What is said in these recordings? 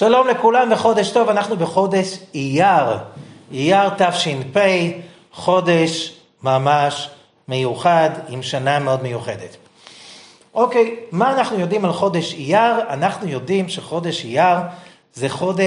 שלום לכולם וחודש טוב, אנחנו בחודש אייר, אייר תש"פ, חודש ממש מיוחד עם שנה מאוד מיוחדת. אוקיי, מה אנחנו יודעים על חודש אייר? אנחנו יודעים שחודש אייר זה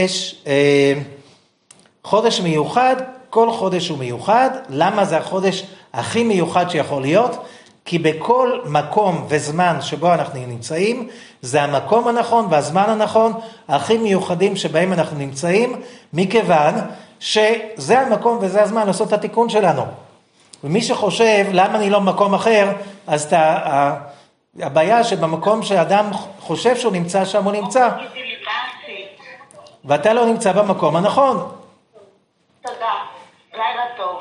חודש מיוחד, כל חודש הוא מיוחד. למה זה החודש הכי מיוחד שיכול להיות? כי בכל מקום וזמן שבו אנחנו נמצאים, זה המקום הנכון והזמן הנכון, הכי מיוחדים שבהם אנחנו נמצאים, מכיוון שזה המקום וזה הזמן לעשות את התיקון שלנו. ומי שחושב, למה אני לא במקום אחר, אז הבעיה שבמקום שאדם חושב שהוא נמצא שם הוא נמצא. ואתה לא נמצא במקום הנכון. תודה, לילה טוב.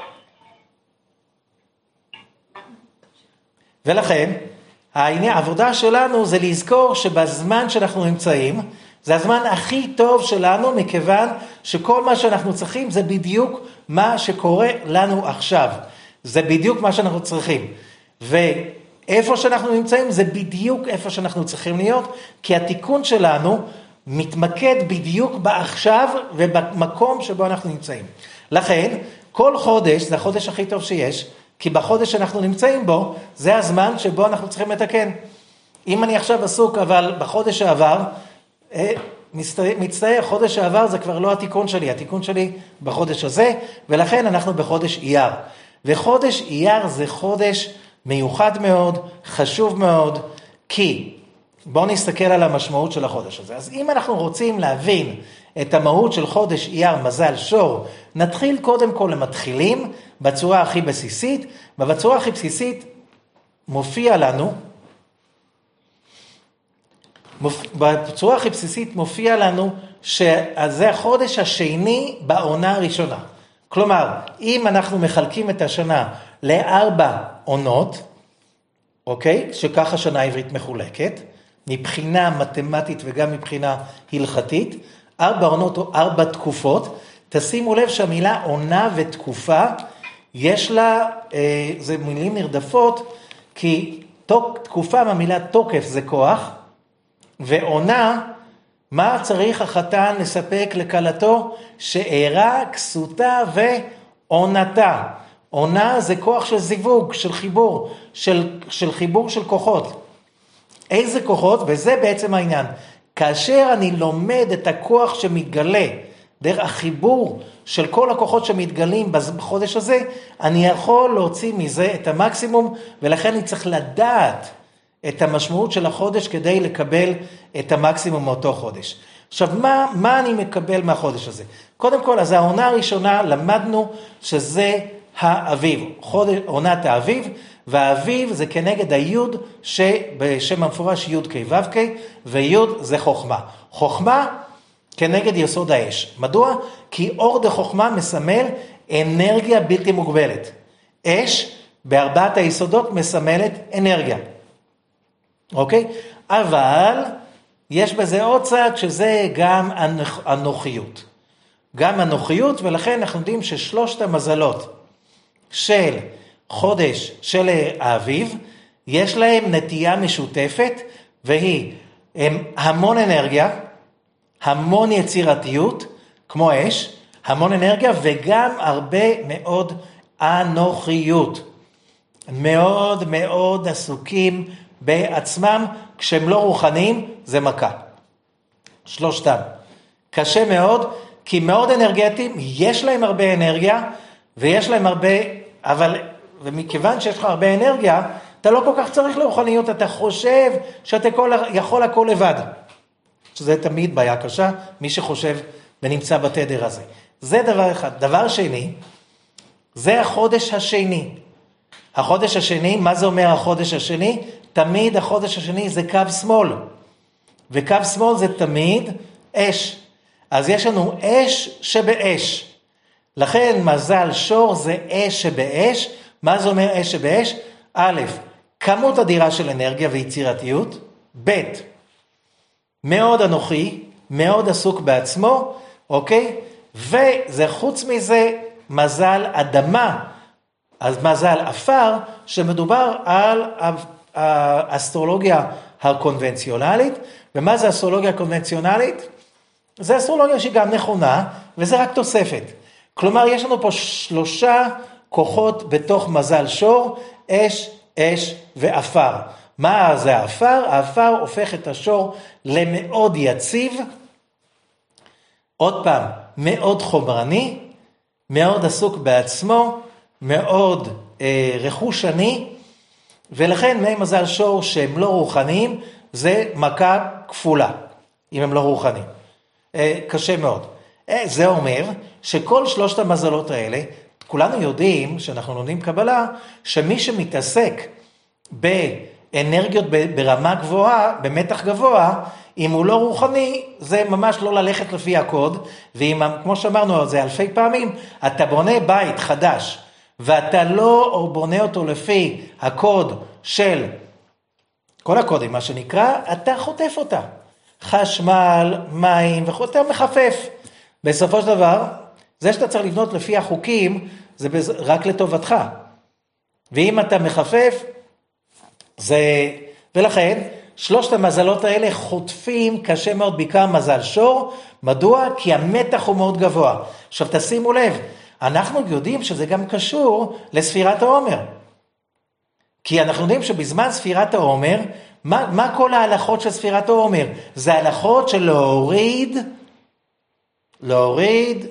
ולכן, העבודה שלנו זה לזכור שבזמן שאנחנו נמצאים, זה הזמן הכי טוב שלנו, מכיוון שכל מה שאנחנו צריכים זה בדיוק מה שקורה לנו עכשיו. זה בדיוק מה שאנחנו צריכים. ואיפה שאנחנו נמצאים זה בדיוק איפה שאנחנו צריכים להיות, כי התיקון שלנו מתמקד בדיוק בעכשיו ובמקום שבו אנחנו נמצאים. לכן, כל חודש זה החודש הכי טוב שיש, כי בחודש שאנחנו נמצאים בו, זה הזמן שבו אנחנו צריכים לתקן. אם אני עכשיו עסוק, אבל בחודש העבר, מצטער, חודש העבר זה כבר לא התיקון שלי, התיקון שלי בחודש הזה, ולכן אנחנו בחודש אייר. וחודש אייר זה חודש מיוחד מאוד, חשוב מאוד, כי בואו נסתכל על המשמעות של החודש הזה. אז אם אנחנו רוצים להבין את המהות של חודש אייר מזל שור, נתחיל קודם כל למתחילים בצורה הכי בסיסית, ובצורה הכי בסיסית מופיע לנו שזה החודש השני בעונה הראשונה. כלומר, אם אנחנו מחלקים את השנה ל4 עונות, אוקיי? שכך השנה העברית מחולקת, מבחינה מתמטית וגם מבחינה הלכתית, 4 עונות או 4 תקופות, תשימו לב שהמילה עונה ותקופה, יש לה, זה מילים נרדפות, כי תקופה מהמילה תוקף זה כוח, ועונה, מה צריך החתן לספק לקלתו? שאירה, כסותה ועונתה. עונה זה כוח של זיווג, של חיבור, של חיבור של כוחות. איזה כוחות? וזה בעצם העניין. כאשר אני לומד את הכוח שמתגלה, דרך החיבור של כל הכוחות שמתגלים בחודש הזה, אני יכול להוציא מזה את המקסימום, ולכן אני צריך לדעת את המשמעות של החודש כדי לקבל את המקסימום מאותו חודש. עכשיו, מה אני מקבל מהחודש הזה? קודם כל, אז העונה הראשונה למדנו שזה האביב, עונת האביב, והאביב זה כנגד היוד שבשם המפורש יוד קי וו קי, ויוד זה חוכמה. חוכמה כנגד יסוד האש. מדוע? כי אור דחוכמה מסמל אנרגיה בלתי מוגבלת. אש בארבעת היסודות מסמלת אנרגיה. אוקיי? אבל יש בזה עוד צד שזה גם הנוחיות. גם הנוחיות, ולכן אנחנו יודעים ששלושת המזלות של חודש של האביב, יש להם נטייה משותפת, והיא המון אנרגיה, המון יצירתיות, כמו אש, המון אנרגיה, וגם הרבה מאוד אנוכיות. מאוד מאוד עסוקים בעצמם, כשהם לא רוחניים, זה מכה. שלושתם. קשה מאוד, כי מאוד אנרגטיים, יש להם הרבה אנרגיה, ויש להם הרבה, אבל, ומכיוון שיש לך הרבה אנרגיה, אתה לא כל כך צריך לרוחניות, אתה חושב שאתה יכול הכל לבד. שזה תמיד בעיה קשה, מי שחושב ונמצא בתדר הזה. זה דבר אחד. דבר שני, זה החודש השני. החודש השני, מה זה אומר החודש השני? תמיד החודש השני זה קו שמאל. וקו שמאל זה תמיד אש. אז יש לנו אש שבאש. לכן מזל שור זה אש שבאש. מה זה אומר אש שבאש? א', כמות אדירה של אנרגיה ויצירתיות. ב', מאוד אנוכי, מאוד עסוק בעצמו, אוקיי? וזה חוץ מזה מזל אדמה, אז מזל אפר, שמדובר על האסטרולוגיה הקונבנציונלית. ומה זה האסטרולוגיה הקונבנציונלית? זה אסטרולוגיה שהיא גם נכונה, וזה רק תוספת. כלומר, יש לנו פה 3 כוחות בתוך מזל שור, אש, אש ואפר. מה זה האפר? האפר הופך את השור למאוד יציב, עוד פעם, מאוד חומרני, מאוד עסוק בעצמו, מאוד רכושני, ולכן מי מזל שור שהם לא רוחניים, זה מכה כפולה, אם הם לא רוחניים. קשה מאוד. זה אומר שכל 3 המזלות האלה, כולנו יודעים, שאנחנו לומדים קבלה, שמי שמתעסק באנרגיות ברמה גבוהה, במתח גבוה, אם הוא לא רוחני, זה ממש לא ללכת לפי הקוד, ואם, כמו שאמרנו על זה אלפי פעמים, אתה בונה בית חדש, ואתה לא בונה אותו לפי הקוד של, כל הקודים, מה שנקרא, אתה חוטף אותה. חשמל, מים, ואתה מחפף. בסופו של דבר, זה שאתה צריך לבנות לפי החוקים, זה רק לטובתך. ואם אתה מחפף, זה, ולכן, 3 המזלות האלה חוטפים קשה מאוד, בעיקר מזל שור. מדוע? כי המתח הוא מאוד גבוה. עכשיו תשימו לב, אנחנו יודעים שזה גם קשור לספירת העומר. כי אנחנו יודעים שבזמן ספירת העומר, מה כל ההלכות של ספירת העומר? זה ההלכות של להוריד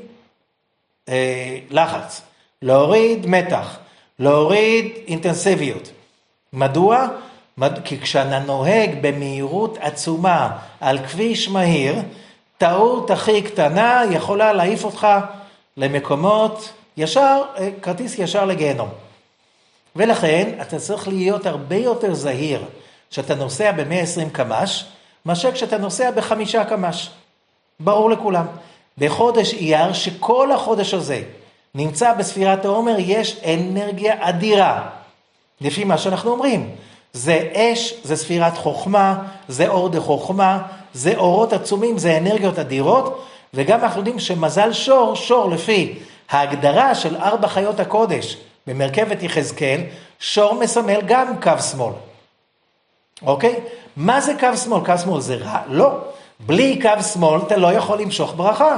לחץ, להוריד מתח, להוריד אינטנסיביות. מדוע? כי כשאתה נוהג במהירות עצומה על כביש מהיר, טעות הכי קטנה יכולה להעיף אותך למקומות ישר, כרטיס ישר לגיהנום. ולכן אתה צריך להיות הרבה יותר זהיר כשאתה נוסע ב-120 קמ"ש, מאשר כשאתה נוסע ב5 קמ"ש. ברור לכולם. בחודש אייר, שכל החודש הזה נמצא בספירת העומר, יש אנרגיה אדירה. לפי מה שאנחנו אומרים. זה אש, זה ספירת חוכמה, זה אור דחוכמה, זה אורות עצומים, זה אנרגיות אדירות, וגם אנחנו יודעים שמזל שור, שור לפי ההגדרה של 4 חיות הקודש במרכבת יחזקאל, שור מסמל גם קו שמאל. אוקיי? מה זה קו שמאל? קו שמאל זה רע? לא. בלי קו שמאל אתה לא יכול למשוך ברכה.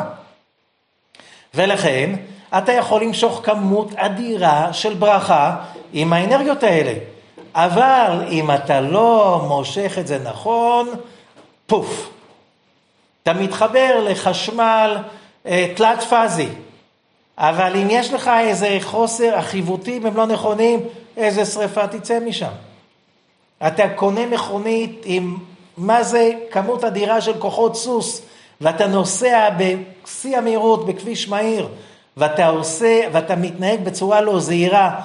ולכן אתה יכול למשוך כמות אדירה של ברכה עם האנרגיות האלה. אבל אם אתה לא מושך את זה נכון, פוף. אתה מתחבר לחשמל תלת פאזי. אבל אם יש לך איזה חוסר, החיוותים הם לא נכונים, איזה שריפה תצא משם. אתה קונה מכונית עם מה זה כמות אדירה של כוחות סוס, ואתה נוסע בשיא המהירות בכביש מהיר, ואתה מתנהג בצורה לא זהירה,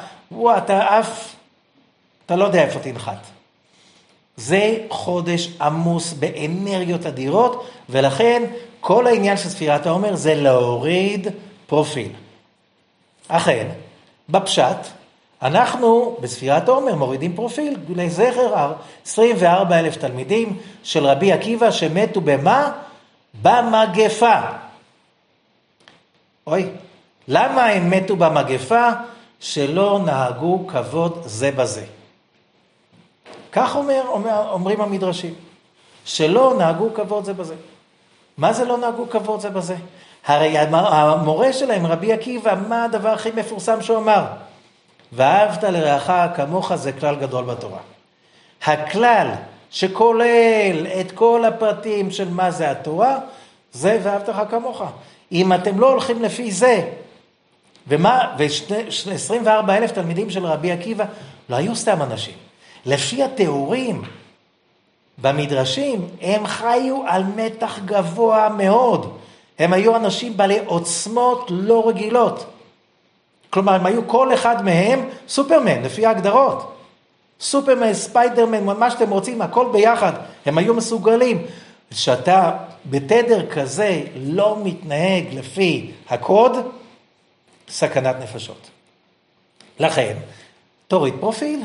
אתה לא יודע איפה תנחת. זה חודש עמוס באנרגיות אדירות, ולכן כל העניין של ספירת העומר זה להוריד פרופיל. אכן, בפשט, אנחנו בספירת העומר מורידים פרופיל לזכר 24,000 תלמידים של רבי עקיבא שמתו במה? במגפה. אוי, למה הם מתו במגפה? שלא נהגו כבוד זה בזה. כך אומרים המדרשים, שלא נהגו כבוד זה בזה. מה זה לא נהגו כבוד זה בזה? הרי המורה שלהם, רבי עקיבא, מה הדבר הכי מפורסם שהוא אמר? ואהבת לרעך כמוך, זה כלל גדול בתורה. הכלל שכולל את כל הפרטים של מה זה התורה, זה ואהבת לך כמוך. אם אתם לא הולכים לפי זה, ו24,000 תלמידים של רבי עקיבא, לא היו סתם אנשים. לפי התיאורים במדרשים, הם חיו על מתח גבוה מאוד. הם היו אנשים בעלי עוצמות לא רגילות. כלומר, הם היו כל אחד מהם סופרמן, לפי ההגדרות. סופרמן, ספיידרמן, מה שאתם רוצים, הכל ביחד. הם היו מסוגלים. שאתה בתדר כזה לא מתנהג לפי הקוד, סכנת נפשות. לכן, תוריד פרופיל.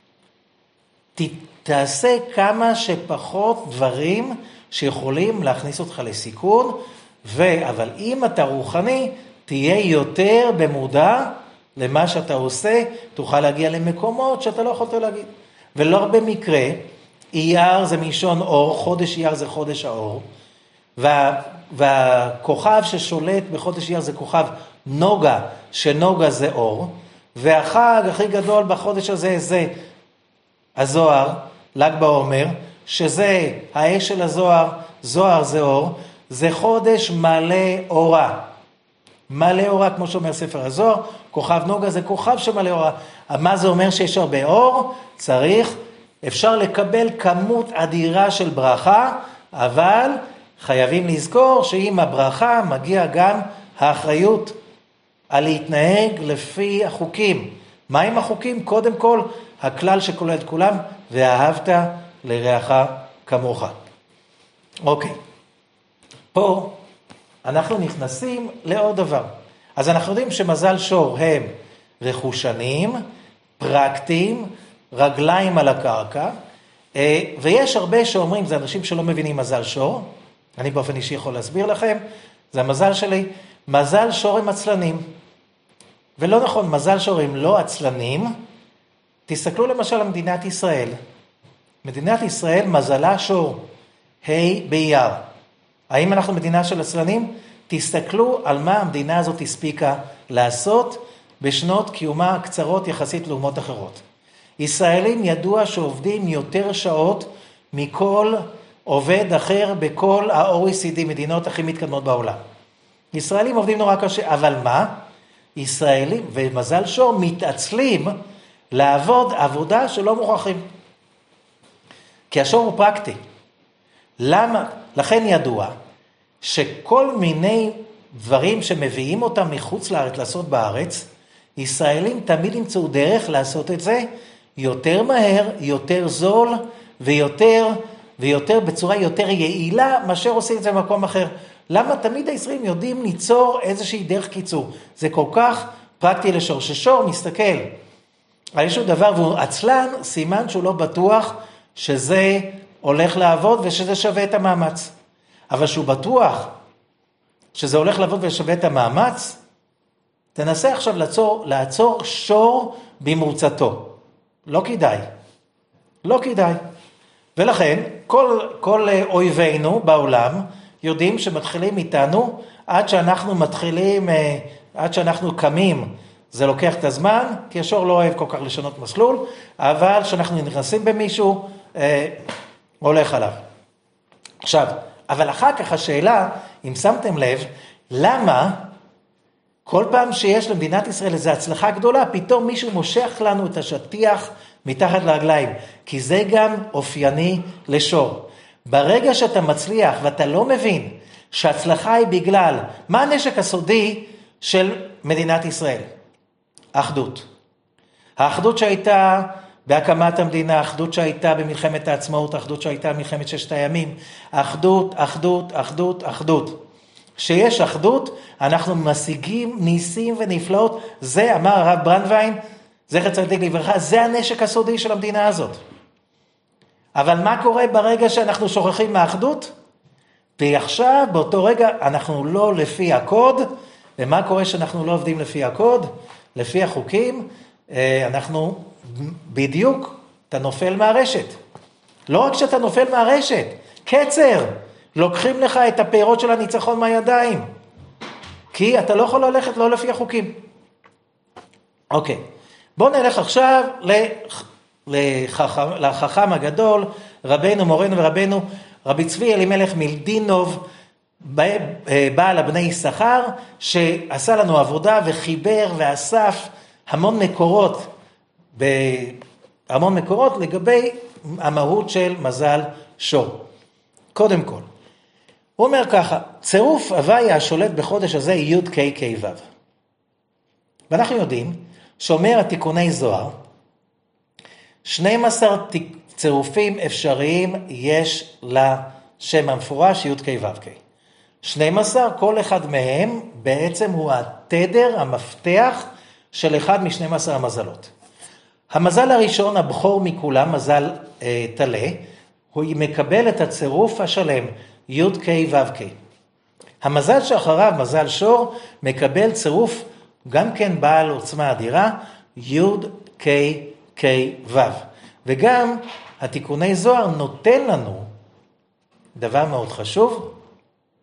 תעשה כמה שפחות דברים שיכולים להכניס אותך לסיכון, אבל אם אתה רוחני, תהיה יותר במודע למה שאתה עושה, תוכל להגיע למקומות שאתה לא יכולת להגיד. ולא במקרה, אייר זה מישון אור, חודש אייר זה חודש האור, והכוכב ששולט בחודש אייר זה כוכב נוגה, שנוגה זה אור, והחג הכי גדול בחודש הזה זה הזוהר, ל"ג בעומר, שזה האש של הזוהר, זוהר זה אור, זה חודש מלא אורה. מלא אורה, כמו שאומר ספר הזוהר, כוכב נוגה זה כוכב שמלא אורה. מה זה אומר שיש הרבה אור? אפשר לקבל כמות אדירה של ברכה, אבל חייבים לזכור שעם הברכה מגיע גם האחריות על להתנהג לפי החוקים. מה עם החוקים? קודם כל, הכלל שכולל את כולם, ואהבת לרעך כמוך. אוקיי. פה אנחנו נכנסים לעוד דבר. אז אנחנו יודעים שמזל שור הם רכושנים, פרקטיים, רגליים על הקרקע, ויש הרבה שאומרים, זה אנשים שלא מבינים מזל שור, אני באופן אישי יכול להסביר לכם, זה המזל שלי, מזל שור הם עצלנים. ולא נכון, מזל שור הם לא עצלנים, תסתכלו למשל על מדינת ישראל. מדינת ישראל מזלה שור, באייר. האם אנחנו מדינה של עצלנים? תסתכלו על מה המדינה הזאת הספיקה לעשות בשנות קיומה הקצרות יחסית לאומות אחרות. ישראלים ידוע שעובדים יותר שעות מכל עובד אחר בכל ה-OECD, מדינות הכי מתקדמות בעולם. ישראלים עובדים נורא קשה, אבל מה? ישראלים ומזל שור מתעצלים לעבוד עבודה שלא מוכרחים. כי השור הוא פרקטי. למה? לכן ידוע שכל מיני דברים שמביאים אותם מחוץ לארץ לעשות בארץ, ישראלים תמיד ימצאו דרך לעשות את זה יותר מהר, יותר זול ויותר בצורה יותר יעילה מאשר עושים את זה במקום אחר. למה? תמיד הישראלים יודעים ליצור איזושהי דרך קיצור. זה כל כך פרקטי לשור. ששור מסתכל על איזשהו דבר והוא עצלן, סימן שהוא לא בטוח שזה הולך לעבוד ושזה שווה את המאמץ. אבל שהוא בטוח שזה הולך לעבוד ושווה את המאמץ, תנסה עכשיו לעצור שור במרוצתו. לא כדאי. לא כדאי. ולכן, כל אויבינו בעולם יודעים שמתחילים איתנו, עד שאנחנו קמים, זה לוקח את הזמן, כי השור לא אוהב כל כך לשנות מסלול, אבל כשאנחנו נכנסים במישהו, הולך עליו. עכשיו, אבל אחר כך השאלה, אם שמתם לב, למה כל פעם שיש למדינת ישראל איזו הצלחה גדולה, פתאום מישהו מושך לנו את השטיח מתחת לרגליים, כי זה גם אופייני לשור. ברגע שאתה מצליח ואתה לא מבין שההצלחה היא בגלל, מה הנשק הסודי של מדינת ישראל? האחדות. האחדות שהייתה בהקמת המדינה, האחדות שהייתה במלחמת העצמאות, האחדות שהייתה במלחמת ששת הימים, אחדות, אחדות, אחדות, אחדות. כשיש אחדות, אנחנו משיגים ניסים ונפלאות, זה אמר הרב ברנדווין, זכר צדיק לברכה, זה הנשק הסודי של המדינה הזאת. אבל מה קורה ברגע שאנחנו שוכחים מהאחדות? ועכשיו, באותו רגע, אנחנו לא לפי הקוד, ומה קורה שאנחנו לא עובדים לפי הקוד? לפי החוקים, אנחנו בדיוק, אתה נופל מהרשת. לא רק שאתה נופל מהרשת, קצר, לוקחים לך את הפירות של הניצחון מהידיים, כי אתה לא יכול ללכת לא לפי החוקים. אוקיי, בואו נלך עכשיו לחכם הגדול, רבנו, מורנו ורבנו, רבי צבי אלימלך מלדינוב, בעל הבני יששכר, שעשה לנו עבודה וחיבר ואסף המון מקורות לגבי המהות של מזל שור. קודם כל, הוא אומר ככה, צירוף הוויה השולט בחודש הזה י' ק' ק' ו'. ואנחנו יודעים שאומר התיקוני זוהר, 12 צירופים אפשריים יש לשם המפורש י' ק' ו' ק'. 12, כל אחד מהם בעצם הוא התדר, המפתח של אחד מ-12 המזלות. המזל הראשון, הבכור מכולם, מזל תלה, הוא מקבל את הצירוף השלם, י' ק' ו' ק'. המזל שאחריו, מזל שור, מקבל צירוף גם כן בעל עוצמה אדירה, י' ק' ק' ו'. וגם התיקוני זוהר נותן לנו דבר מאוד חשוב,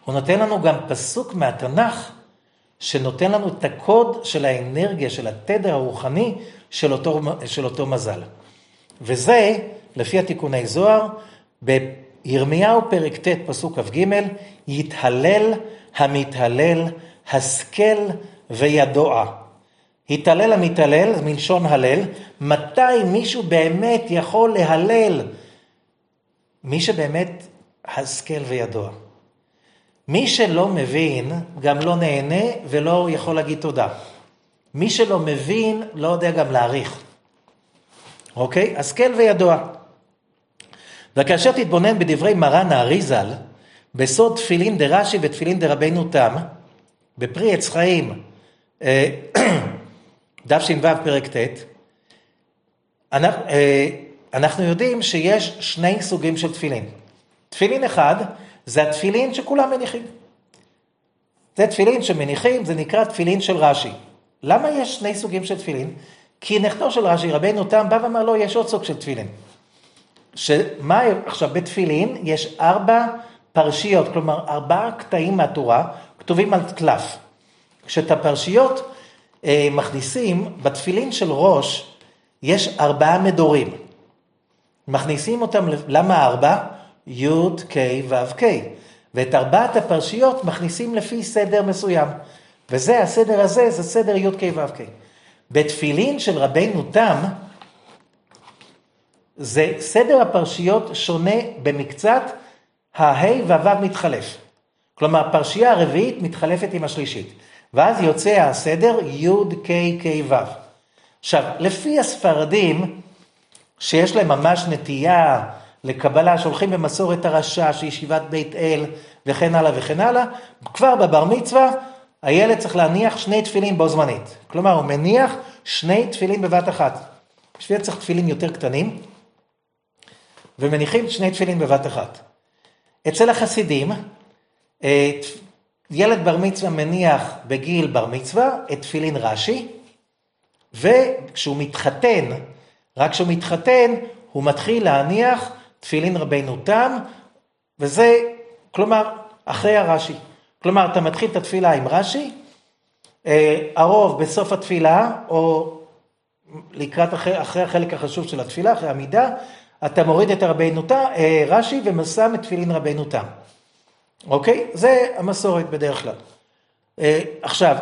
הוא נותן לנו גם פסוק מהתנ"ך, שנותן לנו את הקוד של האנרגיה, של התדר הרוחני של אותו מזל. וזה, לפי התיקוני זוהר, בירמיהו פרק ט' פסוק כ"ג, יתהלל המתהלל, השכל וידוע. התהלל המתהלל, מלשון הלל, מתי מישהו באמת יכול להלל? מי שבאמת השכל וידוע. מי שלא מבין, גם לא נהנה ולא יכול להגיד תודה. מי שלא מבין, לא יודע גם להעריך. אוקיי? השכל וידוע. וכאשר תתבונן בדברי מרן האריז"ל, בסוד תפילין דרש"י ותפילין דרבנו תם, בפרי עץ חיים, דף ש"ו פרק ט', אנחנו יודעים שיש שני סוגים של תפילין. תפילין אחד, זה התפילין שכולם מניחים. זה תפילין שמניחים, זה נקרא תפילין של רש"י. למה יש שני סוגים של תפילין? כי נכדו של רש"י, רבנו תם, בא ואמר לו, יש עוד סוג של תפילין. עכשיו, בתפילין יש 4 פרשיות, כלומר 4 קטעים מהתורה, כתובים על קלף. כשאת הפרשיות מכניסים, בתפילין של ראש, יש 4 מדורים. מכניסים אותם, למה 4? י' ק' ו' ק'. ואת 4 הפרשיות מכניסים לפי סדר מסוים. וזה, הסדר הזה, זה סדר י' ק' ו' ק'. בתפילין של רבנו תם, זה סדר הפרשיות שונה במקצת, ההי והוו מתחלף. כלומר, הפרשייה הרביעית מתחלפת עם השלישית. ואז יוצא הסדר י' ק' ק' ו'. עכשיו, לפי הספרדים, שיש להם ממש נטייה לקבלה, שהולכים במסורת הרש"ש, ישיבת בית אל, וכן הלאה וכן הלאה, כבר בבר מצווה, הילד צריך להניח 2 תפילין בו זמנית. כלומר, הוא מניח 2 תפילין בבת אחת. בשביל צריך תפילין יותר קטנים, ומניחים 2 תפילין בבת אחת. אצל החסידים, ילד בר מצווה מניח בגיל בר מצווה את תפילין רש"י, וכשהוא מתחתן, רק כשהוא מתחתן, הוא מתחיל להניח תפילין רבנו תם, וזה, כלומר, אחרי הרש"י. כלומר, אתה מתחיל את התפילה עם רש"י, הרוב בסוף התפילה, או לקראת אחרי החלק החשוב של התפילה, אחרי המידה, אתה מוריד את רש"י ומשם את תפילין רבנו תם. אוקיי? זה המסורת בדרך כלל. עכשיו,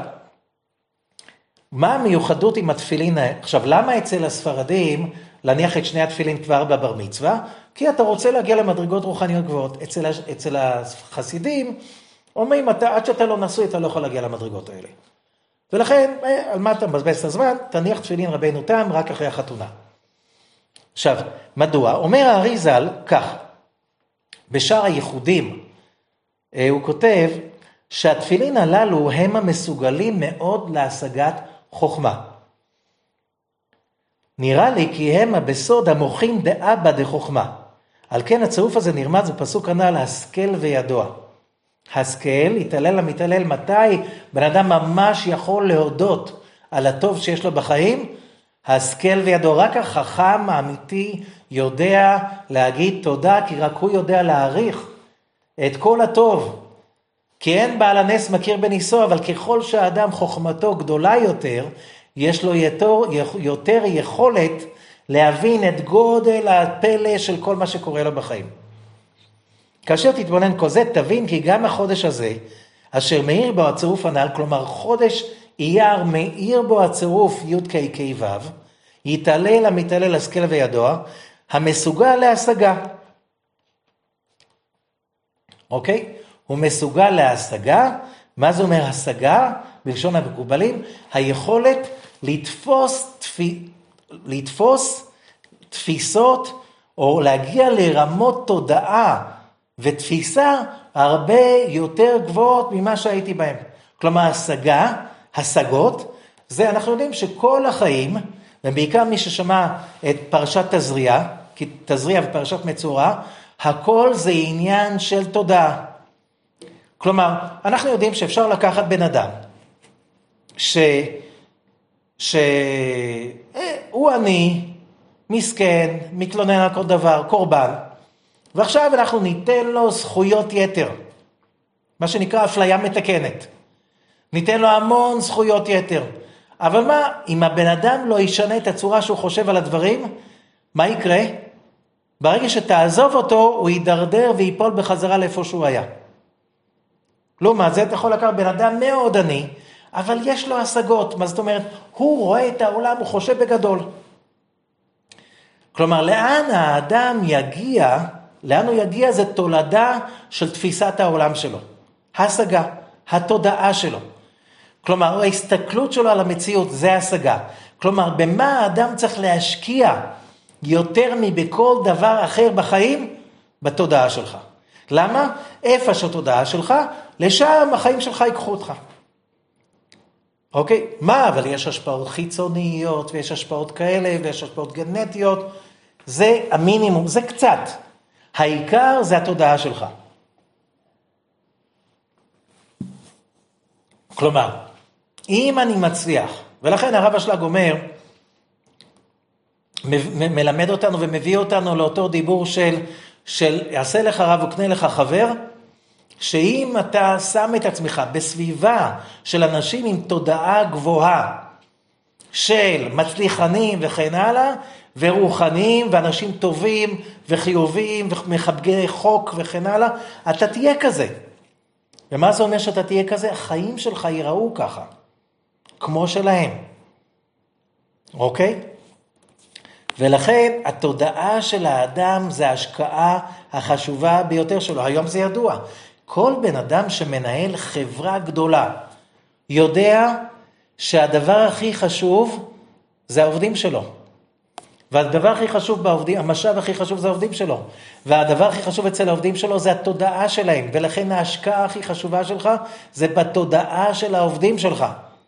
מה המיוחדות עם התפילין? עכשיו, למה אצל הספרדים להניח את 2 התפילין כבר בבר מצווה? כי אתה רוצה להגיע למדרגות רוחניות גבוהות. אצל החסידים אומרים, עד שאתה לא נשוי, אתה לא יכול להגיע למדרגות האלה. ולכן, על מה אתה מבזבז את הזמן? תניח תפילין רבנו תם רק אחרי החתונה. עכשיו, מדוע? אומר האריז"ל כך, בשאר הייחודים, הוא כותב שהתפילין הללו הם המסוגלים מאוד להשגת חוכמה. נראה לי כי הם בסוד המוחים דאבא דחוכמה. על כן הצירוף הזה נרמז בפסוק הנ"ל, השכל וידוע. השכל, יתהלל המתהלל, מתי בן אדם ממש יכול להודות על הטוב שיש לו בחיים? השכל וידוע, רק החכם האמיתי יודע להגיד תודה, כי רק הוא יודע להעריך את כל הטוב. כי אין בעל הנס מכיר בניסו, אבל ככל שהאדם חוכמתו גדולה יותר, יש לו יותר יכולת להבין את גודל הפלא של כל מה שקורה לו בחיים. כאשר תתבונן כל זה, תבין כי גם החודש הזה, אשר מאיר בו הצירוף הנ"ל, כלומר חודש אייר מאיר בו הצירוף י' ק' ק' ו', יתהלל המתהלל השכל וידוע, המסוגל להשגה. אוקיי? הוא מסוגל להשגה. מה זה אומר השגה? בלשון המקובלים, היכולת לתפוס תפיסות, או להגיע לרמות תודעה ותפיסה הרבה יותר גבוהות ממה שהייתי בהם. כלומר, השגות, זה אנחנו יודעים שכל החיים, ובעיקר מי ששמע את פרשת תזריע, כי תזריע ופרשת מצורע, הכל זה עניין של תודעה. כלומר, אנחנו יודעים שאפשר לקחת בן אדם, שהוא עני, מסכן, מתלונן על כל דבר, קורבן, ועכשיו אנחנו ניתן לו זכויות יתר. מה שנקרא אפליה מתקנת. ניתן לו המון זכויות יתר. אבל מה, אם הבן אדם לא ישנה את הצורה שהוא חושב על הדברים, מה יקרה? ברגע שתעזוב אותו, הוא יידרדר ויפול בחזרה לאיפה שהוא היה. לעומת זה, אתה יכול לקחת בן אדם מאוד עני, אבל יש לו השגות. מה זאת אומרת? הוא רואה את העולם, הוא חושב בגדול. כלומר, לאן האדם יגיע, לאן הוא יגיע זה תולדה של תפיסת העולם שלו. ההשגה, התודעה שלו. כלומר, ההסתכלות שלו על המציאות זה ההשגה. כלומר, במה האדם צריך להשקיע יותר מבכל דבר אחר בחיים? בתודעה שלך. למה? איפה שהתודעה שלך, לשם החיים שלך ייקחו אותך. אוקיי? מה? אבל יש השפעות חיצוניות, ויש השפעות כאלה, ויש השפעות גנטיות. זה המינימום, זה קצת. העיקר זה התודעה שלך. כלומר, אם אני מצליח, ולכן הרב אשלג אומר, מלמד אותנו ומביא אותנו לאותו דיבור של עשה לך רב וקנה לך חבר, שאם אתה שם את עצמך בסביבה של אנשים עם תודעה גבוהה, של מצליחנים וכן הלאה, ורוחניים ואנשים טובים וחיוביים ומחבגי חוק וכן הלאה, אתה תהיה כזה. ומה זה אומר שאתה תהיה כזה? החיים שלך ייראו ככה, כמו שלהם. אוקיי? ולכן התודעה של האדם זה ההשקעה החשובה ביותר שלו. היום זה ידוע. כל בן אדם שמנהל חברה גדולה יודע שהדבר הכי חשוב זה העובדים שלו. והדבר הכי חשוב בעובדים, המשאב הכי חשוב זה העובדים שלו. והדבר הכי חשוב אצל העובדים שלו זה התודעה שלהם. ולכן ההשקעה הכי חשובה שלך זה בתודעה של העובדים שלך.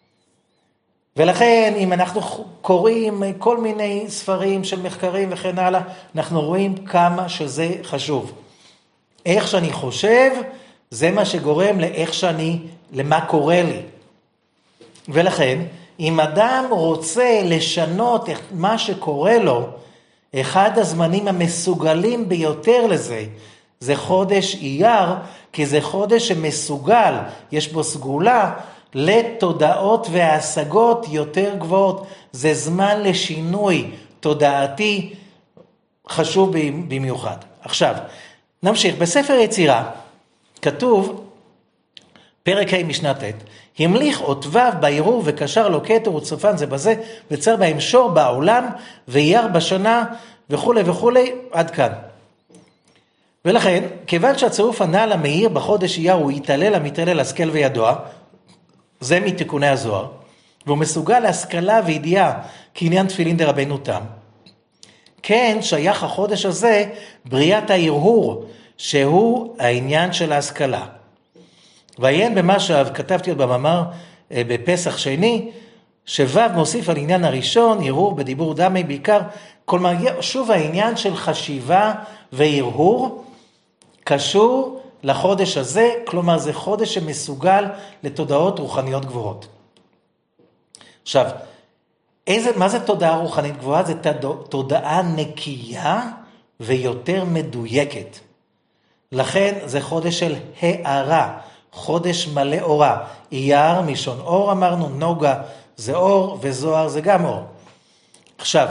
ולכן אם אנחנו קוראים כל מיני ספרים של מחקרים וכן הלאה, אנחנו רואים כמה שזה חשוב. איך שאני חושב, זה מה שגורם למה קורה לי. ולכן, אם אדם רוצה לשנות את מה שקורה לו, אחד הזמנים המסוגלים ביותר לזה, זה חודש אייר, כי זה חודש שמסוגל, יש בו סגולה, לתודעות והשגות יותר גבוהות. זה זמן לשינוי תודעתי חשוב במיוחד. עכשיו, נמשיך. בספר יצירה כתוב, פרק ה' משנה ט', המליך עוטביו בעירוב וקשר לו כתר וצופן זה בזה, וצר בהם שור בעולם ואייר בשנה וכו' וכו' עד כאן. ולכן, כיוון שהצירוף הנ"ל המאיר בחודש אייר הוא יתעלל המתעלל השכל וידוע, זה מתיקוני הזוהר, והוא מסוגל להשכלה וידיעה כעניין תפילין דרבנו תם. כן, שייך החודש הזה בריאת ההרהור, שהוא העניין של ההשכלה. ועיין במה שכתבתי עוד במאמר בפסח שני, שו' מוסיף על עניין הראשון, הרהור בדיבור דמי בעיקר, כלומר שוב העניין של חשיבה והרהור, קשור לחודש הזה, כלומר זה חודש שמסוגל לתודעות רוחניות גבוהות. עכשיו, מה זה תודעה רוחנית גבוהה? זה תודעה נקייה ויותר מדויקת. לכן זה חודש של הערה, חודש מלא אורה. אייר מלשון אור אמרנו, נוגה זה אור וזוהר זה גם אור. עכשיו,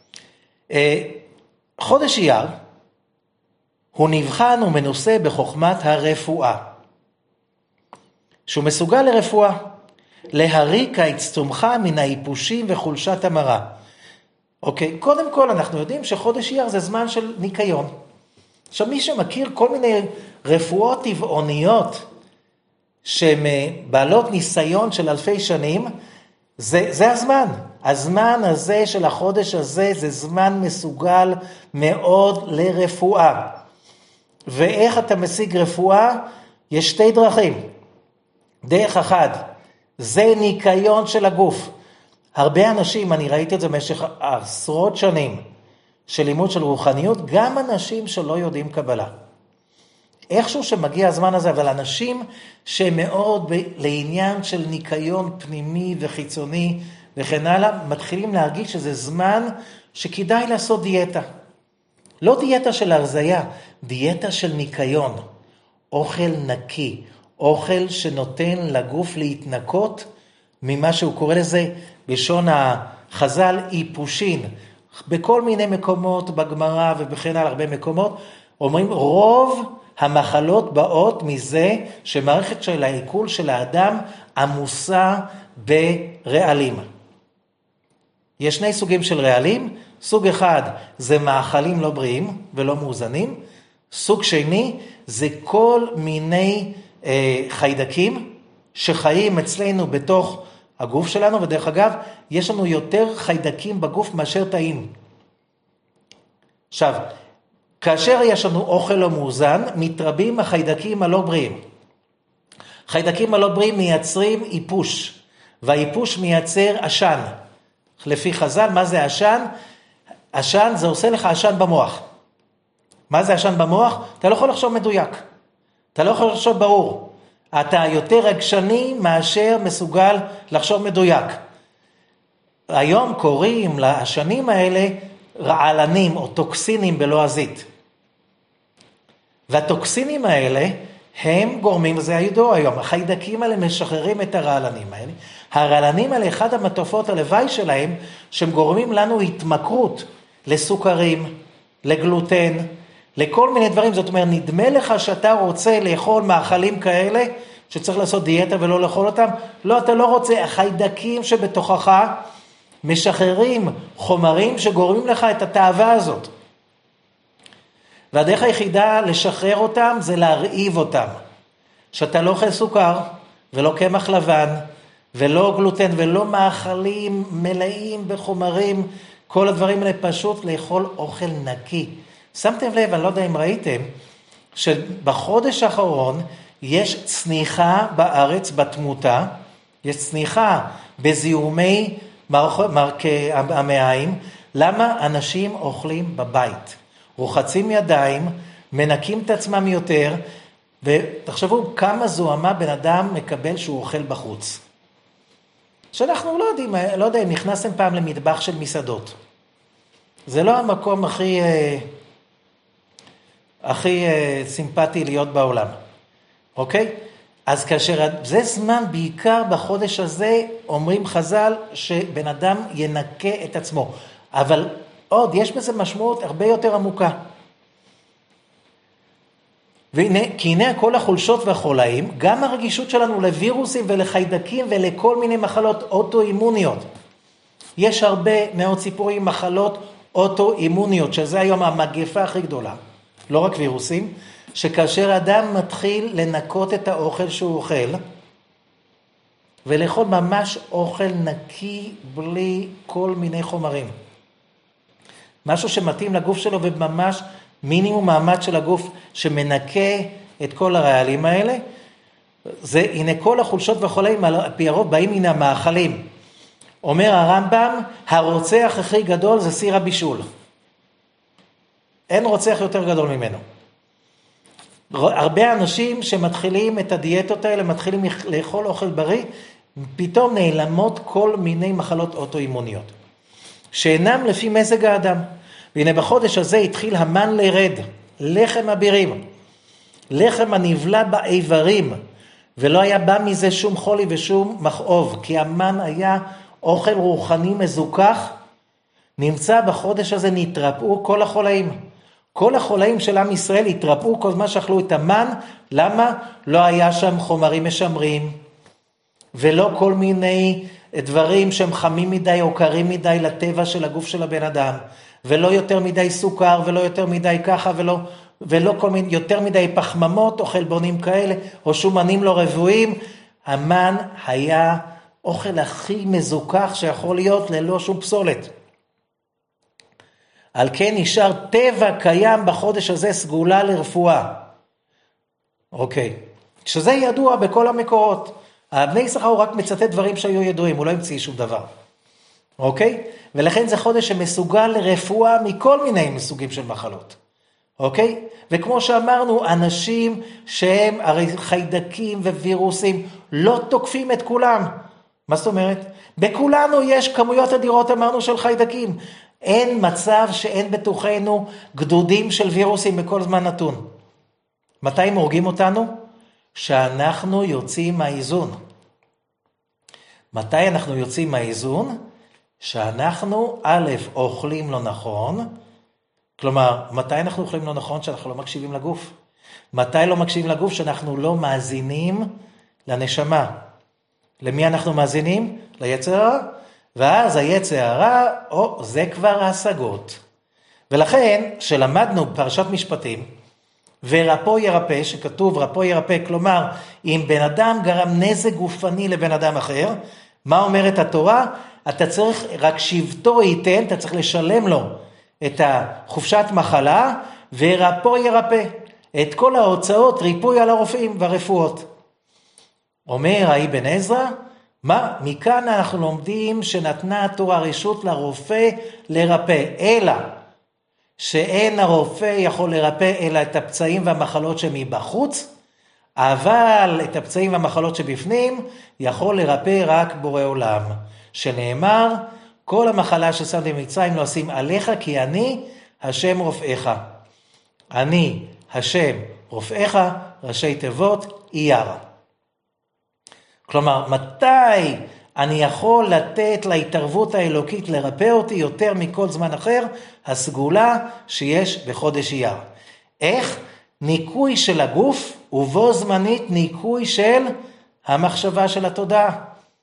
חודש אייר, הוא נבחן ומנוסה בחוכמת הרפואה. שהוא מסוגל לרפואה, להריק ההצטומך מן האיפושים וחולשת המרה. אוקיי, קודם כל אנחנו יודעים שחודש אייר זה זמן של ניקיון. עכשיו מי שמכיר כל מיני רפואות טבעוניות, שהן בעלות ניסיון של אלפי שנים, זה הזמן. הזמן הזה של החודש הזה זה זמן מסוגל מאוד לרפואה. ואיך אתה משיג רפואה? יש שתי דרכים. דרך אחת, זה ניקיון של הגוף. הרבה אנשים, אני ראיתי את זה במשך עשרות שנים, של לימוד של רוחניות, גם אנשים שלא יודעים קבלה. איכשהו שמגיע הזמן הזה, אבל אנשים שמאוד לעניין של ניקיון פנימי וחיצוני וכן הלאה, מתחילים להרגיש שזה זמן שכדאי לעשות דיאטה. לא דיאטה של הרזיה, דיאטה של ניקיון. אוכל נקי, אוכל שנותן לגוף להתנקות ממה שהוא קורא לזה בשון החז"ל איפושין. בכל מיני מקומות בגמרא ובכן על הרבה מקומות אומרים רוב המחלות באות מזה שמערכת של העיכול של האדם עמוסה ברעלים. יש שני סוגים של רעלים, סוג אחד זה מאכלים לא בריאים ולא מאוזנים, סוג שני זה כל מיני חיידקים שחיים אצלנו בתוך הגוף שלנו, ודרך אגב יש לנו יותר חיידקים בגוף מאשר תאים. עכשיו, כאשר יש לנו אוכל לא מאוזן, מתרבים החיידקים הלא בריאים. חיידקים הלא בריאים מייצרים איפוש, והאיפוש מייצר עשן. לפי חז"ל, מה זה עשן? עשן זה עושה לך עשן במוח. מה זה עשן במוח? אתה לא יכול לחשוב מדויק. אתה לא יכול לחשוב ברור. אתה יותר רגשני מאשר מסוגל לחשוב מדויק. היום קוראים לעשנים האלה רעלנים או טוקסינים בלועזית. והטוקסינים האלה הם גורמים, זה הידוע היום, החיידקים האלה משחררים את הרעלנים האלה. הרעלנים האלה, אחד המטופות הלוואי שלהם, שהם גורמים לנו התמכרות לסוכרים, לגלוטן, לכל מיני דברים. זאת אומרת, נדמה לך שאתה רוצה לאכול מאכלים כאלה, שצריך לעשות דיאטה ולא לאכול אותם. לא, אתה לא רוצה. החיידקים שבתוכך משחררים חומרים שגורמים לך את התאווה הזאת. והדרך היחידה לשחרר אותם זה להרעיב אותם. שאתה לא אוכל סוכר ולא קמח לבן ולא גלוטן ולא מאכלים מלאים בחומרים, כל הדברים האלה פשוט לאכול אוכל נקי. שמתם לב, אני לא יודע אם ראיתם, שבחודש האחרון יש צניחה בארץ בתמותה, יש צניחה בזיהומי המעיים. למה אנשים אוכלים בבית? רוחצים ידיים, מנקים את עצמם יותר, ותחשבו כמה זוהמה בן אדם מקבל שהוא אוכל בחוץ. שאנחנו לא יודעים, לא יודע אם נכנסתם פעם למטבח של מסעדות. זה לא המקום הכי סימפטי להיות בעולם. אוקיי? אז כאשר זה זמן, בעיקר בחודש הזה, אומרים חז"ל שבן אדם ינקה את עצמו. אבל עוד, יש בזה משמעות הרבה יותר עמוקה. כי הנה כל החולשות והחולאים, גם הרגישות שלנו לווירוסים ולחיידקים ולכל מיני מחלות אוטואימוניות. יש הרבה מאוד סיפורים מחלות אוטואימוניות, שזה היום המגפה הכי גדולה. לא רק וירוסים, שכאשר אדם מתחיל לנקות את האוכל שהוא אוכל, ולאכול ממש אוכל נקי בלי כל מיני חומרים. משהו שמתאים לגוף שלו וממש מינימום מאמץ של הגוף שמנקה את כל הרעלים האלה. זה, הנה כל החולשות והחולאים על פי הרוב באים מן המאכלים. אומר הרמב"ם, הרוצח הכי גדול זה סיר הבישול. אין רוצח יותר גדול ממנו. הרבה אנשים שמתחילים את הדיאטות האלה, מתחילים לאכול אוכל בריא, פתאום נעלמות כל מיני מחלות אוטואימוניות, שאינם לפי מזג האדם. והנה בחודש הזה התחיל המן לרד, לחם אבירים, לחם הנבלע באיברים, ולא היה בא מזה שום חולי ושום מכאוב, כי המן היה אוכל רוחני מזוכח. נמצא בחודש הזה נתרפאו כל החולאים. כל החולאים של עם ישראל התרפאו כל מה שאכלו את המן. למה? לא היה שם חומרים משמרים, ולא כל מיני דברים שהם חמים מדי או קרים מדי לטבע של הגוף של הבן אדם, ולא יותר מדי סוכר, ולא יותר מדי ככה, ולא כל מיני, יותר מדי פחממות או חלבונים כאלה, או שומנים לא רבועים. המן היה אוכל הכי מזוכח שיכול להיות ללא שום פסולת. על כן נשאר טבע קיים בחודש הזה סגולה לרפואה. אוקיי. שזה ידוע בכל המקורות. הבני יששכר הוא רק מצטט דברים שהיו ידועים, הוא לא המציא שום דבר. אוקיי? ולכן זה חודש שמסוגל לרפואה מכל מיני מסוגים של מחלות. אוקיי? וכמו שאמרנו, אנשים שהם הרי חיידקים ווירוסים לא תוקפים את כולם. מה זאת אומרת? בכולנו יש כמויות אדירות, אמרנו, של חיידקים. אין מצב שאין בתוכנו גדודים של וירוסים בכל זמן נתון. מתי הם הורגים אותנו? שאנחנו יוצאים מהאיזון. מתי אנחנו יוצאים מהאיזון? שאנחנו א', אוכלים לא נכון, כלומר, מתי אנחנו אוכלים לא נכון? שאנחנו לא מקשיבים לגוף. מתי לא מקשיבים לגוף? שאנחנו לא מאזינים לנשמה. למי אנחנו מאזינים? ליצר הרע. ואז היצר הרע, זה כבר השגות. ולכן, שלמדנו פרשת משפטים, ורפו ירפא, שכתוב רפו ירפא, כלומר, אם בן אדם גרם נזק גופני לבן אדם אחר, מה אומרת התורה? אתה צריך, רק שבטו ייתן, אתה צריך לשלם לו את החופשת מחלה, ורפו ירפא. את כל ההוצאות ריפוי על הרופאים והרפואות. אומר האבן עזרא, מכאן אנחנו לומדים שנתנה התורה רשות לרופא לרפא, אלא שאין הרופא יכול לרפא אלא את הפצעים והמחלות שמבחוץ, אבל את הפצעים והמחלות שבפנים יכול לרפא רק בורא עולם, שנאמר, כל המחלה ששמתי במצרים לא אשים עליך, כי אני השם רופאיך. אני השם רופאיך, ראשי תיבות, אייר. כלומר, מתי אני יכול לתת להתערבות האלוקית לרפא אותי יותר מכל זמן אחר? הסגולה שיש בחודש אייר. איך? ניקוי של הגוף, ובו זמנית ניקוי של המחשבה של התודעה.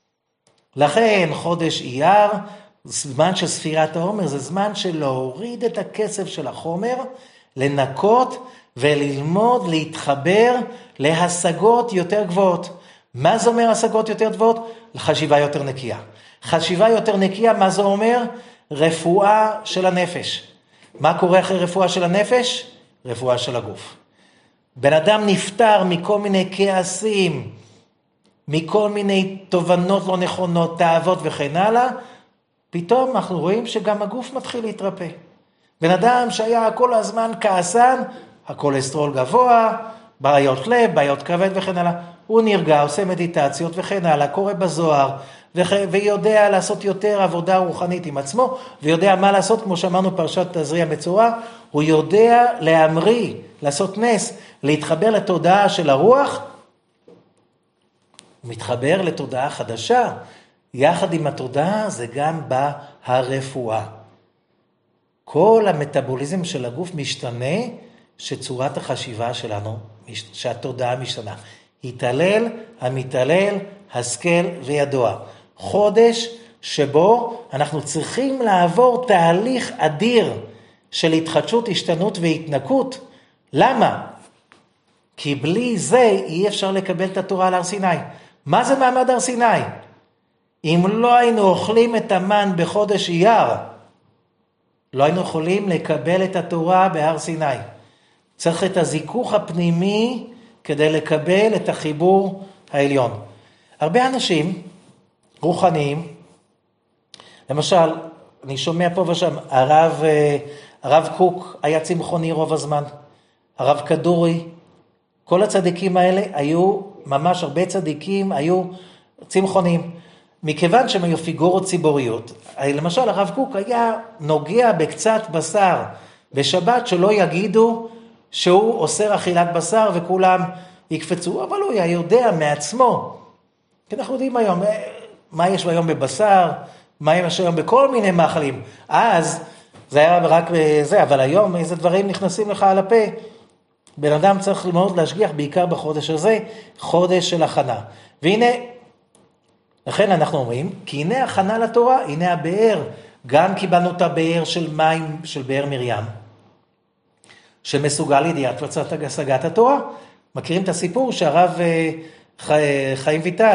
לכן חודש אייר, זמן של ספירת העומר, זה זמן של להוריד את הכסף של החומר, לנקות וללמוד להתחבר להשגות יותר גבוהות. מה זה אומר השגות יותר גבוהות? חשיבה יותר נקייה. חשיבה יותר נקייה, מה זה אומר? רפואה של הנפש. מה קורה אחרי רפואה של הנפש? רפואה של הגוף. בן אדם נפטר מכל מיני כעסים, מכל מיני תובנות לא נכונות, תאוות וכן הלאה, פתאום אנחנו רואים שגם הגוף מתחיל להתרפא. בן אדם שהיה כל הזמן כעסן, הכולסטרול גבוה, בעיות לב, בעיות כבד וכן הלאה, הוא נרגע, עושה מדיטציות וכן הלאה, קורא בזוהר, ויודע לעשות יותר עבודה רוחנית עם עצמו, ויודע מה לעשות, כמו שאמרנו פרשת תזריע מצורע, הוא יודע להמריא, לעשות נס, להתחבר לתודעה של הרוח, הוא מתחבר לתודעה חדשה, יחד עם התודעה זה גם בא הרפואה. כל המטאבוליזם של הגוף משתנה, שצורת החשיבה שלנו, שהתודעה משתנה. התעלל, המתעלל, השכל וידוע. חודש שבו אנחנו צריכים לעבור תהליך אדיר של התחדשות, השתנות והתנקות. למה? כי בלי זה אי אפשר לקבל את התורה על הר סיני. מה זה מעמד הר סיני? אם לא היינו אוכלים את המן בחודש אייר, לא היינו יכולים לקבל את התורה בהר סיני. צריך את הזיכוך הפנימי כדי לקבל את החיבור העליון. הרבה אנשים רוחניים, למשל, אני שומע פה ושם, הרב קוק היה צמחוני רוב הזמן, הרב כדורי, כל הצדיקים האלה היו, ממש הרבה צדיקים היו צמחונים, מכיוון שהם היו פיגורות ציבוריות. למשל, הרב קוק היה נוגע בקצת בשר בשבת, שלא יגידו שהוא אוסר אכילת בשר וכולם יקפצו, אבל הוא היה יודע מעצמו. כי אנחנו יודעים היום, מה יש היום בבשר, מה יש היום בכל מיני מאכלים. אז זה היה רק בזה, אבל היום איזה דברים נכנסים לך על הפה. בן אדם צריך מאוד להשגיח, בעיקר בחודש הזה, חודש של הכנה. והנה, לכן אנחנו אומרים, כי הנה הכנה לתורה, הנה הבאר, גם קיבלנו את הבאר של מים, של באר מרים, שמסוגל לידיעת השגת התורה. מכירים את הסיפור שהרב חיים ויטל,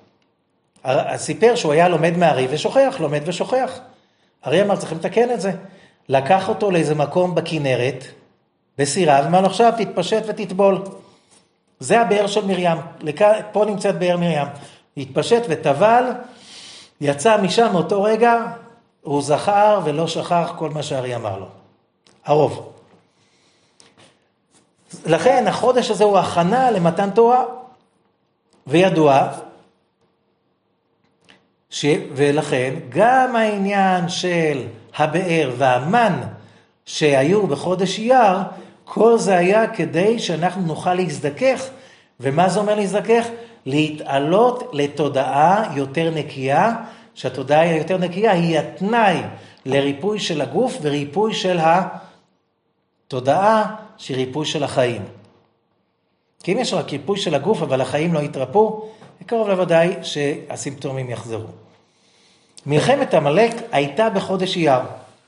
סיפר שהוא היה לומד מהרי ושוכח, לומד ושוכח. הרי אמר, צריכים לתקן את זה. לקח אותו לאיזה מקום בכנרת, בסירה, ואמר לו, עכשיו תתפשט ותטבול. זה הבאר של מרים, פה נמצאת באר מרים. התפשט וטבל, יצא משם אותו רגע, הוא זכר ולא שכח כל מה שהרי אמר לו. הרוב. לכן החודש הזה הוא הכנה למתן תורה, וידוע, ולכן גם העניין של הבאר והמן שהיו בחודש אייר, כל זה היה כדי שאנחנו נוכל להזדכך ומה זה אומר להזדכך? להתעלות לתודעה יותר נקייה, שהתודעה היותר נקייה היא התנאי לריפוי של הגוף וריפוי של התודעה, שהיא ריפוי של החיים. כי אם יש רק ריפוי של הגוף אבל החיים לא יתרפו, קרוב לוודאי שהסימפטומים יחזרו. מלחמת עמלק הייתה בחודש אייר.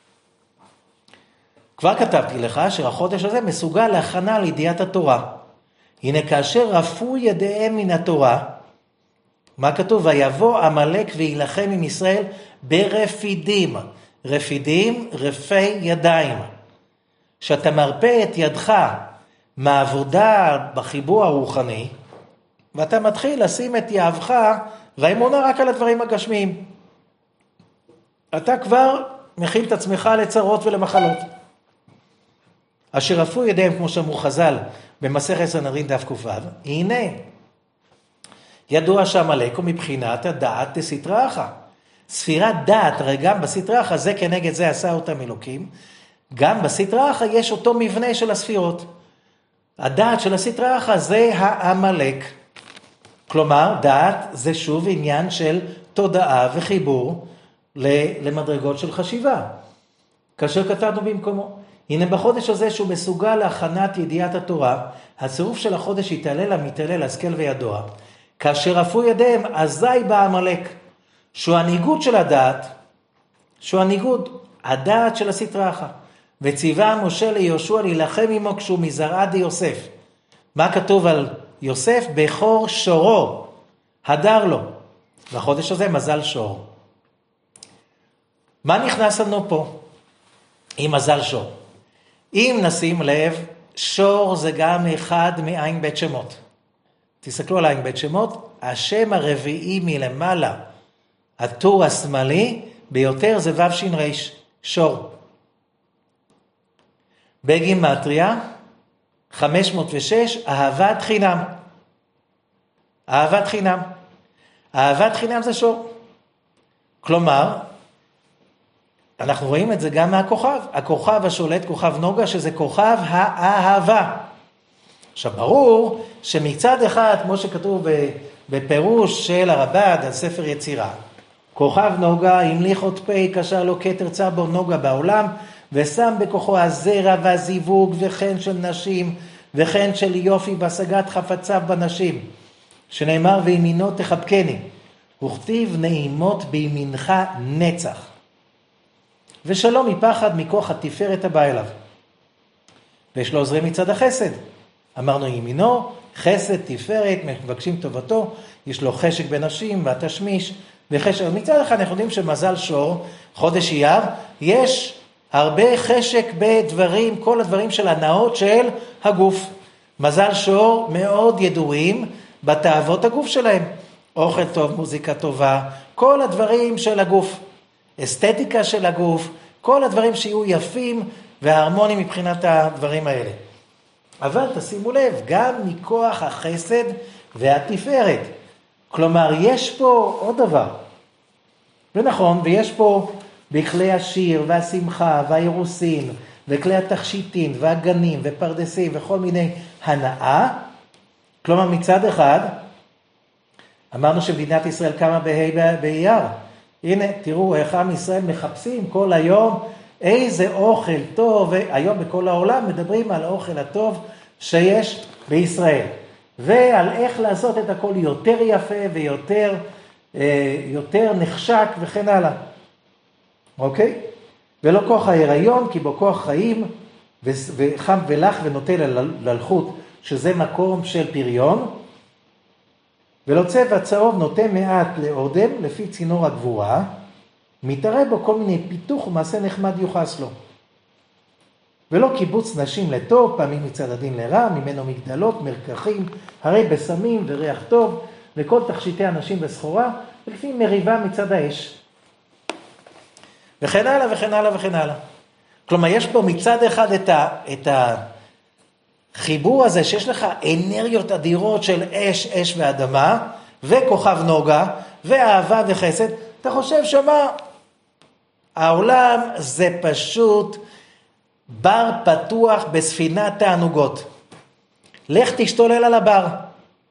כבר כתבתי לך שהחודש הזה מסוגל להכנה לידיעת התורה. הנה כאשר רפו ידיהם מן התורה, מה כתוב? ויבוא עמלק וילחם עם ישראל ברפידים. רפידים, רפי ידיים. שאתה מרפא את ידך מהעבודה בחיבור הרוחני, ואתה מתחיל לשים את יהבך והאמונה רק על הדברים הגשמיים. אתה כבר מכיל את עצמך לצרות ולמחלות. אשר רפו ידיהם, כמו שאמרו חז"ל במסכת סנהדרין דף ק"ו, הנה ידוע שעמלק הוא מבחינת הדעת דסתרא אחא. ספירת דעת, הרי גם בסתרא אחא זה כנגד זה עשה אותם אלוקים, גם בסתרא אחא יש אותו מבנה של הספירות. הדעת של הסתרא אחא זה העמלק. כלומר, דעת זה שוב עניין של תודעה וחיבור למדרגות של חשיבה. כאשר כתבנו במקומו, הנה בחודש הזה שהוא מסוגל להכנת ידיעת התורה, הצירוף של החודש יתעלל המתעלל השכל וידוע. כאשר רפו ידיהם, אזי בא עמלק, שהוא הניגוד של הדעת, שהוא הניגוד, הדעת של הסתרא אחא. וציווה משה ליהושע להילחם עמו כשהוא מזרעה דיוסף. מה כתוב על יוסף? בכור שורו, הדר לו. והחודש הזה מזל שור. מה נכנס לנו פה עם מזל שור? אם נשים לב, שור זה גם אחד מעין בית שמות. תסתכלו על עין בית שמות, השם הרביעי מלמעלה, הטור השמאלי ביותר זה וו שין ריש, שור. בגימטריה 506, אהבת חינם. אהבת חינם. אהבת חינם זה שור. כלומר, אנחנו רואים את זה גם מהכוכב. הכוכב השולט, כוכב נוגה, שזה כוכב האהבה. עכשיו, ברור שמצד אחד, כמו שכתוב בפירוש של הרב"ד על ספר יצירה, כוכב נוגה, המליך עוד פה, קשר לו כתר צבור נוגה בעולם, ושם בכוחו הזרע והזיווג וכן של נשים, וכן של יופי בהשגת חפציו בנשים, שנאמר וימינו תחבקני, וכתיב נעימות בימינך נצח. ושלום מפחד מכוח התפארת הבא אליו. ויש לו עוזרים מצד החסד. אמרנו ימינו, חסד, תפארת, מבקשים טובתו, יש לו חשק בנשים והתשמיש, וחשק. מצד אחד אנחנו יודעים שמזל שור, חודש אייר, יש הרבה חשק בדברים, כל הדברים של הנאות של הגוף. מזל שור מאוד ידועים בתאוות הגוף שלהם. אוכל טוב, מוזיקה טובה, כל הדברים של הגוף. אסתטיקה של הגוף, כל הדברים שיהיו יפים וההרמונים מבחינת הדברים האלה. אבל תשימו לב, גם מכוח החסד והתפארת. כלומר, יש פה עוד דבר. ונכון, ויש פה בכלי השיר והשמחה והאירוסין וכלי התכשיטין והגנים ופרדסים וכל מיני הנאה. כלומר, מצד אחד, אמרנו שמדינת ישראל קמה באייר. הנה, תראו איך עם ישראל מחפשים כל היום איזה אוכל טוב, היום בכל העולם מדברים על האוכל הטוב שיש בישראל, ועל איך לעשות את הכל יותר יפה ויותר יותר נחשק וכן הלאה. אוקיי? ולא כוח ההיריון, כי בו כוח חיים וחם ולח ונוטה ללחות, שזה מקום של פריון, ולא צבע צהוב נוטה מעט לאודם לפי צינור הגבורה, מתערב בו כל מיני פיתוח ומעשה נחמד יוחס לו. ולא קיבוץ נשים לטוב, פעמים מצד הדין לרע, ממנו מגדלות, מרקחים, הרי בסמים וריח טוב, וכל תכשיטי אנשים בסחורה, ולפי מריבה מצד האש. וכן הלאה וכן הלאה וכן הלאה. כלומר, יש פה מצד אחד את החיבור הזה, שיש לך אנרגיות אדירות של אש ואדמה, וכוכב נוגה, ואהבה וחסד. אתה חושב שמה? העולם זה פשוט בר פתוח בספינת תענוגות. לך תשתולל על הבר.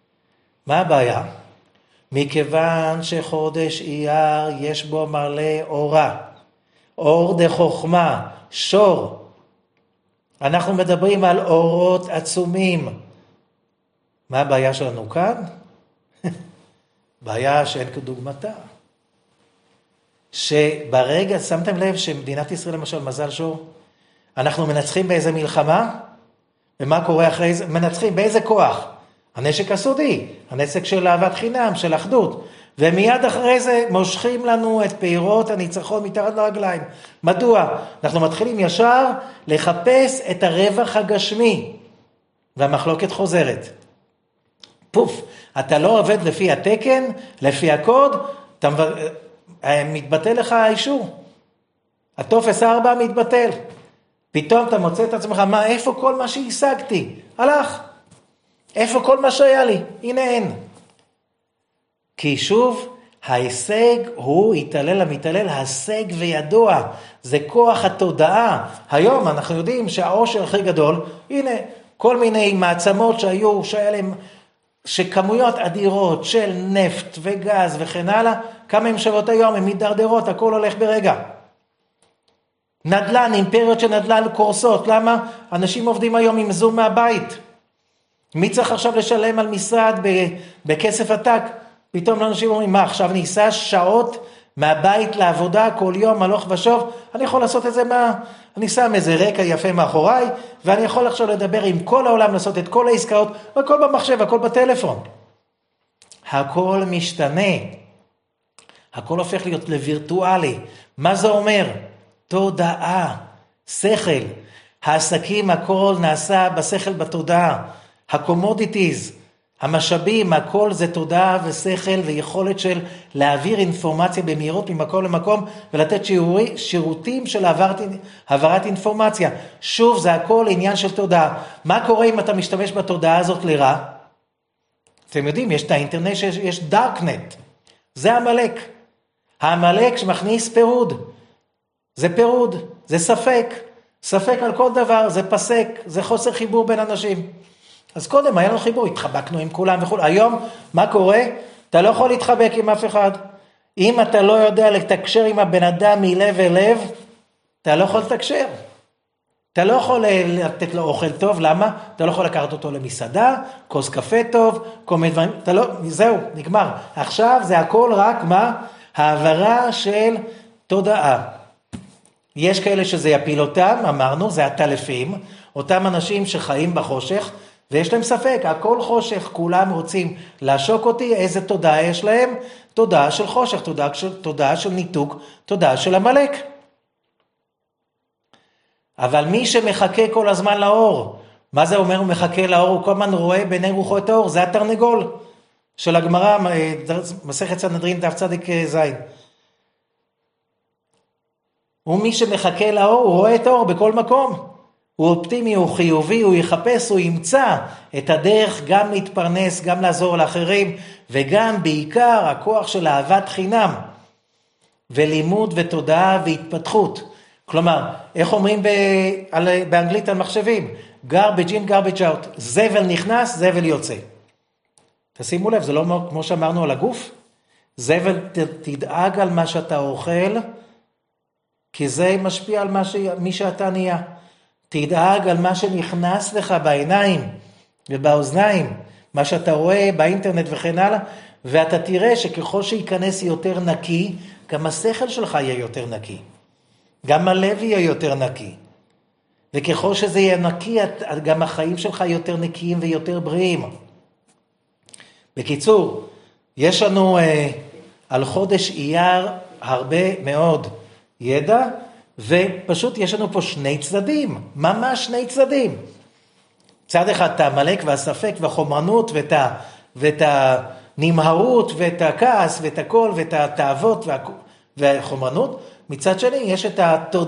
מה הבעיה? מכיוון שחודש אייר יש בו מלא אורה, אור דחוכמה, שור. אנחנו מדברים על אורות עצומים. מה הבעיה שלנו כאן? בעיה שאין כדוגמתה. שברגע, שמתם לב שמדינת ישראל למשל מזל שור, אנחנו מנצחים באיזה מלחמה, ומה קורה אחרי זה? מנצחים באיזה כוח? הנשק הסודי, הנשק של אהבת חינם, של אחדות, ומיד אחרי זה מושכים לנו את פירות הניצחון מתחת לרגליים. מדוע? אנחנו מתחילים ישר לחפש את הרווח הגשמי, והמחלוקת חוזרת. פוף, אתה לא עובד לפי התקן, לפי הקוד, מתבטל לך האישור. הטופס 4 מתבטל. פתאום אתה מוצא את עצמך, מה, איפה כל מה שהשגתי? הלך. איפה כל מה שהיה לי? הנה אין. כי שוב, ההישג הוא יתעלל המתעלל, ההישג וידוע. זה כוח התודעה. היום אנחנו יודעים שהעושר הכי גדול, הנה, כל מיני מעצמות שהיה להם, שכמויות אדירות של נפט וגז וכן הלאה, כמה הם שוות היום, הם מתדרדרות, הכל הולך ברגע. נדל"ן, אימפריות של נדל"ן קורסות, למה? אנשים עובדים היום עם זום מהבית. מי צריך עכשיו לשלם על משרד בכסף עתק? פתאום לאנשים אומרים, מה, עכשיו ניסה שעות מהבית לעבודה כל יום, הלוך ושוב? אני יכול לעשות את זה אני שם איזה רקע יפה מאחוריי, ואני יכול עכשיו לדבר עם כל העולם, לעשות את כל העסקאות, הכל במחשב, הכל בטלפון. הכל משתנה. הכל הופך להיות לווירטואלי. מה זה אומר? תודעה, שכל. העסקים, הכל נעשה בשכל בתודעה. הקומודיטיז, המשאבים, הכל זה תודעה ושכל ויכולת של להעביר אינפורמציה במהירות ממקום למקום ולתת שירותים של העברת אינפורמציה. שוב, זה הכל עניין של תודעה. מה קורה אם אתה משתמש בתודעה הזאת לרע? אתם יודעים, יש את האינטרנט, יש דארקנט. זה המלאק. המלאק שמכניס פירוד. זה פירוד, זה ספק. ספק על כל דבר, זה פסק, זה חוסר חיבור בין אנשים. אז קודם היה לנו חיבור, התחבקנו עם כולם וכו'. היום, מה קורה? אתה לא יכול להתחבק עם אף אחד. אם אתה לא יודע לתקשר עם הבן אדם מלב אל לב, אתה לא יכול לתקשר. אתה לא יכול לתת לו אוכל טוב, למה? אתה לא יכול לקחת אותו למסעדה, כוס קפה טוב, כל מיני דברים, זהו, נגמר. עכשיו זה הכל רק מה? העברה של תודעה. יש כאלה שזה יפיל אותם, אמרנו, זה הטלפים, אותם אנשים שחיים בחושך, ויש להם ספק, הכל חושך, כולם רוצים לעשוק אותי, איזה תודעה יש להם? תודעה של חושך, תודעה של ניתוק, תודעה של המלאק. אבל מי שמחכה כל הזמן לאור, מה זה אומר הוא מחכה לאור? הוא כל הזמן רואה בעיני רוחו את האור, זה התרנגול של הגמרא, מסכת סנהדרין דף צדיק זין. ומי שמחכה לאור, הוא רואה את האור בכל מקום. הוא אופטימי, הוא חיובי, הוא יחפש, הוא ימצא את הדרך גם להתפרנס, גם לעזור לאחרים, וגם בעיקר הכוח של אהבת חינם, ולימוד ותודעה והתפתחות. כלומר, איך אומרים באנגלית על מחשבים? garbage in, garbage out. זבל נכנס, זבל יוצא. תשימו לב, זה לא כמו שאמרנו על הגוף. זבל, תדאג על מה שאתה אוכל, כי זה משפיע על מי שאתה נהיה. תדאג על מה שנכנס לך בעיניים ובאוזניים, מה שאתה רואה באינטרנט וכן הלאה, ואתה תראה שככל שיכנס יותר נקי, גם השכל שלך יהיה יותר נקי. גם הלב יהיה יותר נקי. וככל שזה יהיה נקי, גם החיים שלך יותר נקיים ויותר בריאים. בקיצור, יש לנו על חודש אייר הרבה מאוד ידע, ופשוט יש לנו פה שני צדדים, ממש שני צדדים. צד אחד את המלאק והספק והחומרנות ואת הנמהרות ואת הכעס ואת הכל ואת התאוות והחומרנות. מצד שני יש את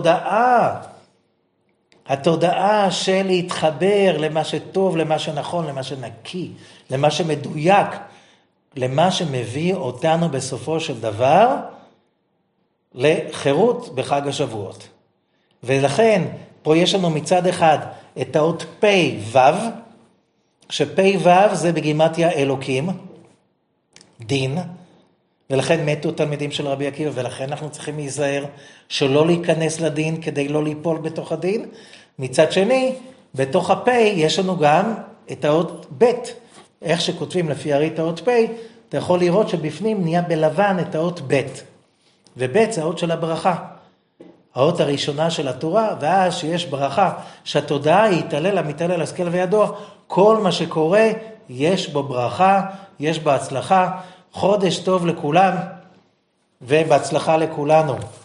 התודעה של להתחבר למה שטוב, למה שנכון, למה שנקי, למה שמדויק, למה שמביא אותנו בסופו של דבר לחירות בחג השבועות. ולכן פה יש לנו מצד אחד את האות פ' ו', שפ' ו' זה בגימטריה אלוקים, דין, ולכן מתו תלמידים של רבי עקיבא, ולכן אנחנו צריכים להיזהר שלא להיכנס לדין כדי לא ליפול בתוך הדין. מצד שני, בתוך הפ' יש לנו גם את האות ב', איך שכותבים לפי הרי"ת האות פ', אתה יכול לראות שבפנים נהיה בלבן את האות ב', וב' זה האות של הברכה, האות הראשונה של התורה, ואז שיש ברכה, שהתודעה היא התעלל המתעלל השכל וידוע, כל מה שקורה יש בו ברכה, יש בה הצלחה, חודש טוב לכולם, ובהצלחה לכולנו.